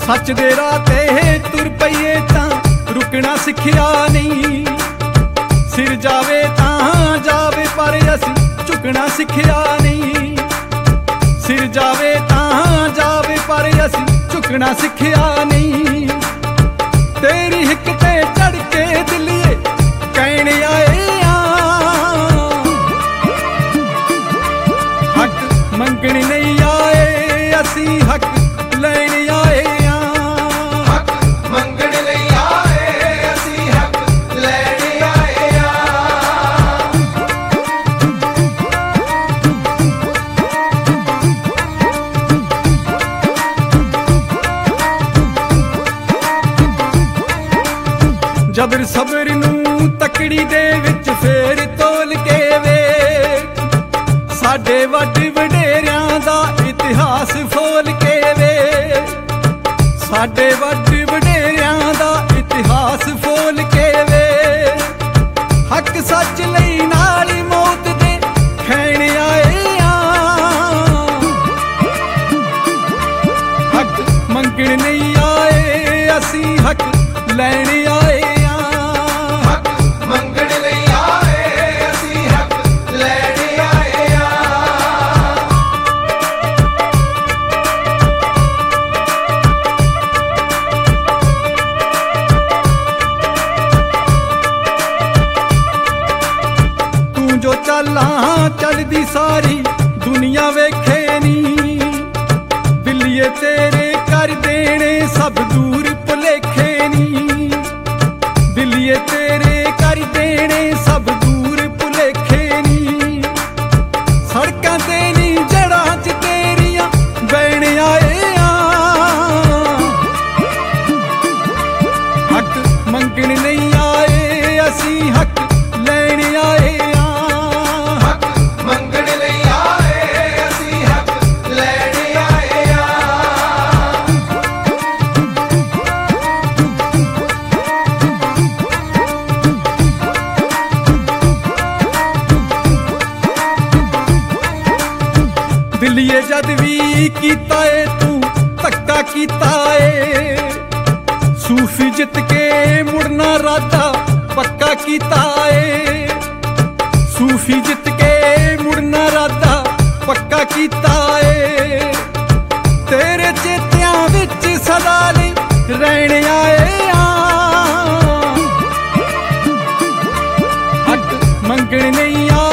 सच दे राह ते तुर पईए तां रुकना सिखिया नहीं। सिर जावे तां जावे पर असीं झुकना सिखिया नहीं। सिर जावे तां जावे पर असीं झुकना सिखिया नहीं। तेरी हिक ते चढ़ के दिलिए कहने आए हक मंगण नहीं आए असीं हक लैण आए। हक मंगण नहीं आए असीं हक लैण आए। जबर सबर नूं तकड़ी दे विच फेर तोल के वे साडे वड वडेरियां दा इतिहास फोल के वे। साडे वड वडेरियां दा इतिहास फोल के वे। हक सच लई नाल मौत दे खैण आए हक मंगण नहीं आए असीं हक लैण आए। मंगण नहीं आए असीं हक लैण आए। तू जो चालां चलदी सारी दुनिया वेखे नी। दिलिए तेरे कर देने सब दूर भुलेखे नी। दिलिए तेरे कर देने सब दूर भुलेखे नी। सड़कां ते नी जड़ां च तेरियां बैण आए हक मंगण नहीं आए असीं हक लैण आए। हक मंगण नहीं आए असीं हक लैण आए। दिलिए जद भी कीता है तू धक्का कीता है। सूफी जित के मुड़ना राधा पक्का कीता है। सूफी जित के मुड़ना राधा पक्का कीता है। तेरे चेतियां विच सदा लई रहण आए हक मंगण नहीं आए